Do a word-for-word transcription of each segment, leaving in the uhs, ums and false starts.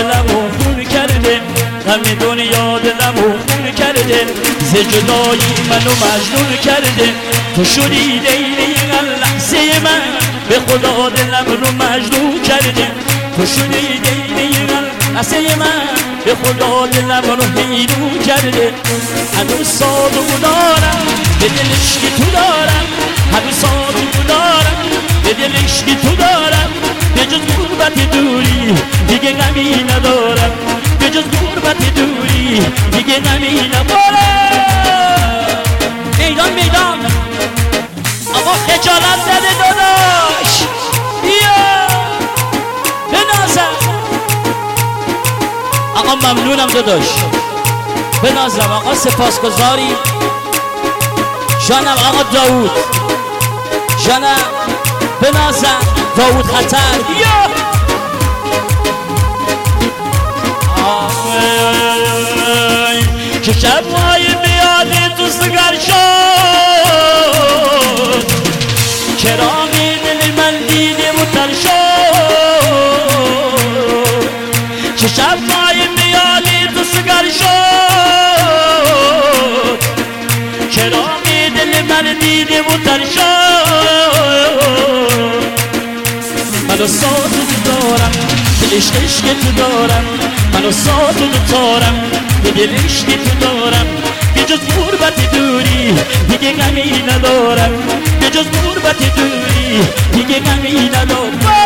دلمو خون کرده، غم دنیا دلمو خون کرده، ز جدایی منو مجنون کرده. تو شدی دیلی هر لحظه من، به خدا دلم رو مجنون کرده. تو شدی دیلی هر لحظه من، به خدا دلم رو حیرون کرده. هنوز صادق دارم به دل عشق تو دارم، هنوز صادق دارم به دل عشق تو دارم. به جز غربت دوری دیگه غمی ندارم، به جز غربت دوری دیگه غمی ندارم. میدان میدان آقا خجالت نده داداش، بیا بنازم. آقا ممنونم داداش، بنازم. آقا سپاسگزاریم. جانم آقا داوود، جانم بنازم. داوود خطر بیا. که شبهای میادی تو سگر شد، چراغی دل من دیده و تر شد. که شبهای میادی تو سگر شد، چراغی دل من دیده و تر شد. منو ساز دارم دل عشق عشق تو دارم، منو ساز دارم به دل عشق تو دارم. به جز غربت دوری دیگه غمی ندارم، به جز غربت دوری دیگه غمی ندارم.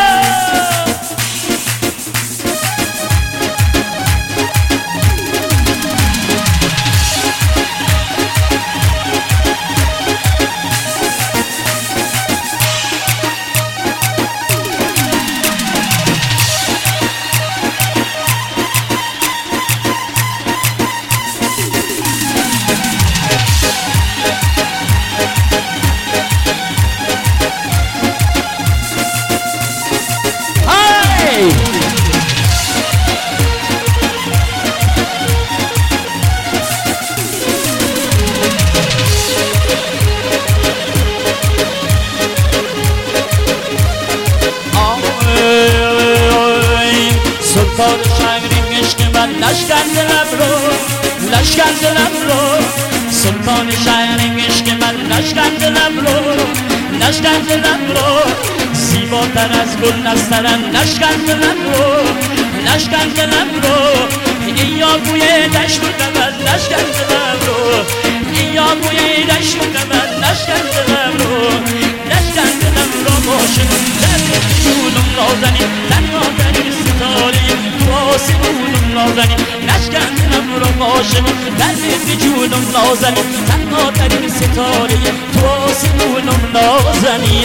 سلطان شهرین عشق من لشکر دلم رو، لشکر دلم رو. سلطان شهرین عشق من لشکر دلم رو، لشکر دلم رو. زیباتر از گل نسترم لشکر دلم رو، لشکر دلم رو. این یاقوی دشت و دمن لشکر دلم رو، این یاقوی دشت و دمن لشکر دلم رو، لشکر دلم رو. باشه در جونم نازنی تنها ترین ستاره تو آسمونم نازنی، لشکر دلم رو. باشه در جونم نازنی تنها ترین ستاره تو آسمونم نازنی.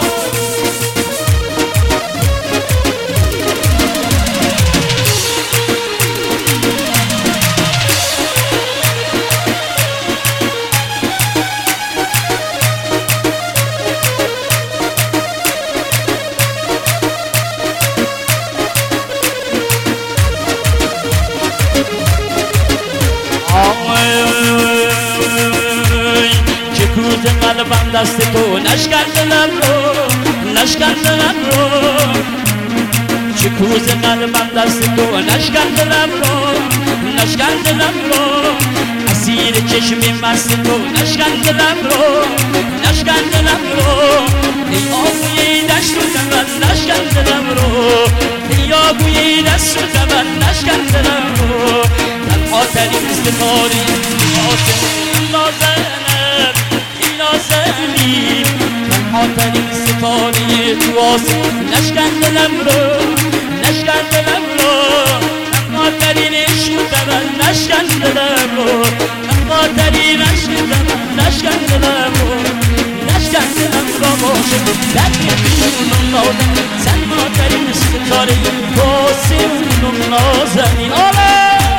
قلبم دست تو لشکر دلم رو، لشکر دلم رو. چه کوز قلبم دست تو لشکر دلم رو، لشکر دلم رو. اسیر چشم مست تو لشکر دلم رو، لشکر دلم رو. ای آبوی دشت و دمن لشکر دلم رو، ای آبوی دشت و دمن لشکر دلم رو. تنها ترین ستاره آسمون نازنم نازنی، تنها ترین ستاره تو آسمون لشکر دلم رو، لشکر دلم رو. تنها ترین عشق دمن لشکر دلم رو، تنها ترین عشق دمن لشکر دلم رو، لشکر دلم رو. باشه در بیرونم نازنی تنها ترین ستاره تو آسمون نازنی. آره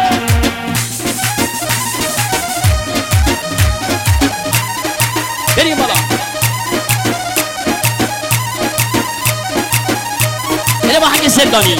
بریم بالا. بله با هنگ سردانی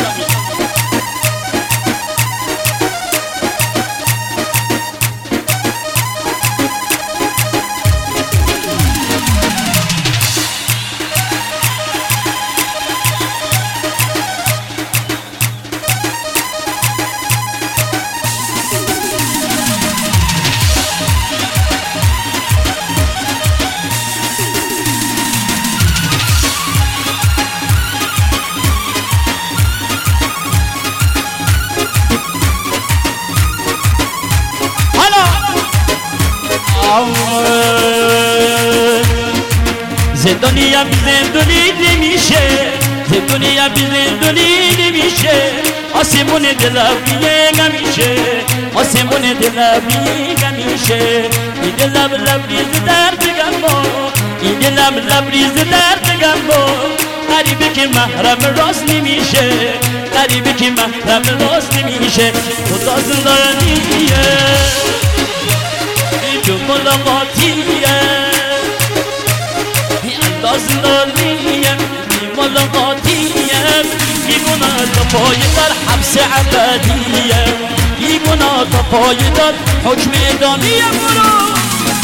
زندانیم زندانی نمیشه زندانیم زندانی نمیشه آسمون دلابیه گمیشه آسمون دلابیه گمیشه این دلاب لبریز درد گمو این دلاب لبریز درد گمو غریبه که محرم راست نمیشه غریبه که محرم راست نمیشه خدا زندانیه جو ملاقاتیه الله زندانیه ملاقاتیه بیگنا تا پای در حبس ابدیه بیگنا تا پای در حکم اعدامیه برو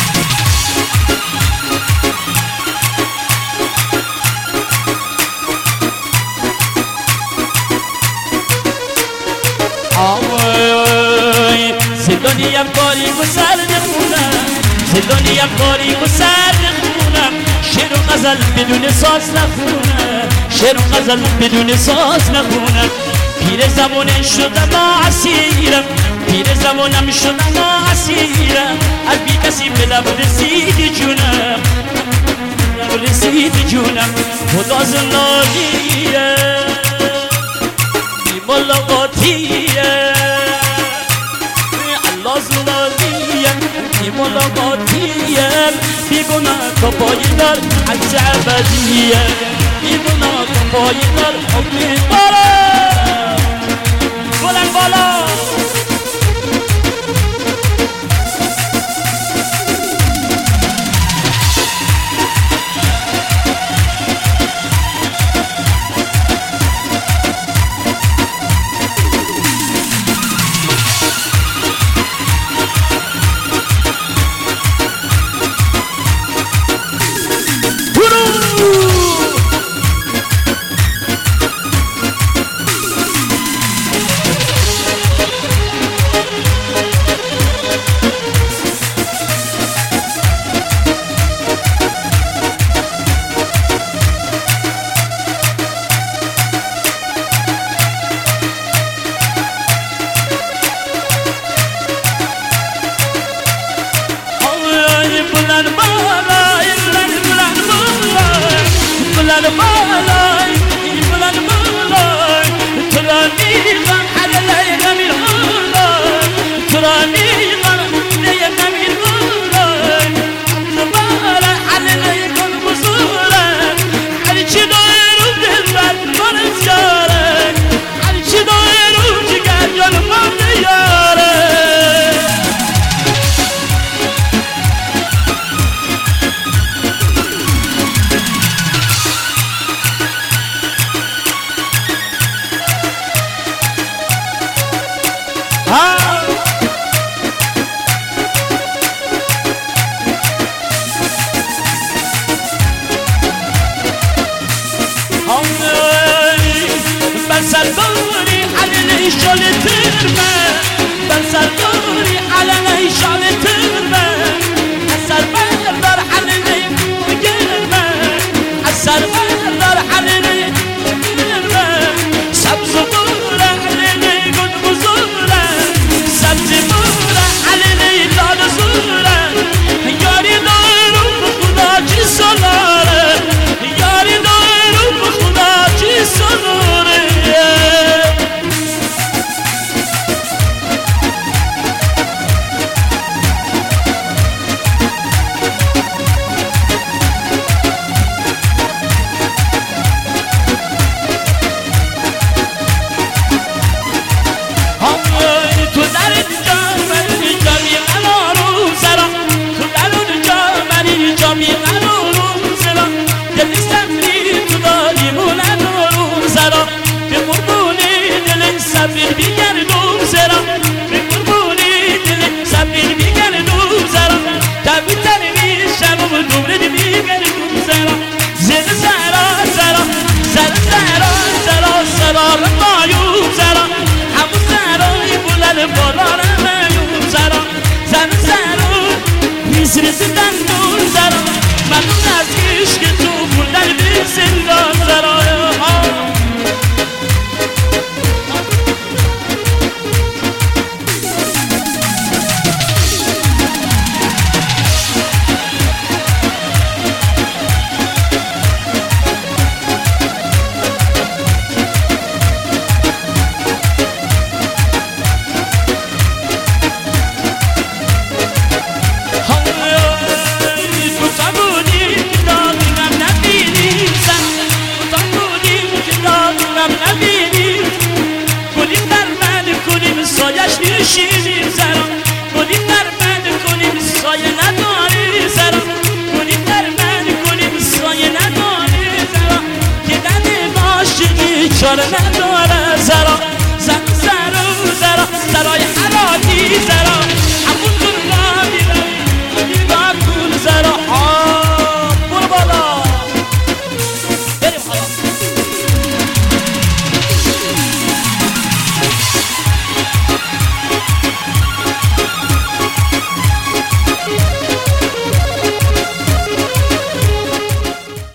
آوای زندانیم تاریک و سرد خونم زندانیم تاریک و سرد خونم شعر و غزل بدون ساز نخونم شعر و غزل بدون ساز نخونم پیر زمانه شدم اسیرم پیر زمانم شدم اسیرم از بی کسی به لب رسید جونم رسید جونم خدا زندانیه بی ملاقاتیه الله زندانیه بی ملاقاتیه بیگناه تا پای در حبس ابدیه بیگناه تا پای در حکم بالا بلند بالا کنیم سایش نشینیم زرا کنیم در من کنیم سایه نداری زرا کنیم در من کنیم سایه نداری زرا که دن عاشقی چاره نداره زرا زرا زرا زرا زرای حراتی زرا